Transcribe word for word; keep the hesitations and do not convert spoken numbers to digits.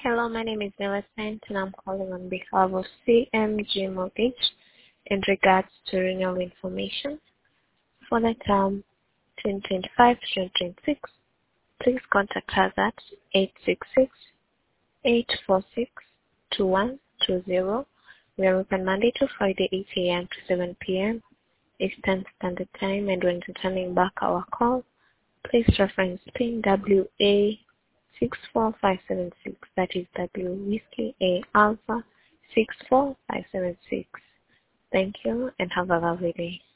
Hello, my name is Millicent, and I'm calling on behalf of C M G Mortgage in regards to renewal information for the term twenty twenty-five to twenty twenty-six. Please contact us at eight six six, eight four six, two one two zero. We are open Monday to Friday, eight A M to seven P M Eastern Standard Time, and when returning back our call, please reference PIN W A six four five seven six. That is W Whiskey A Alpha six four five seven six. Thank you and have a lovely day.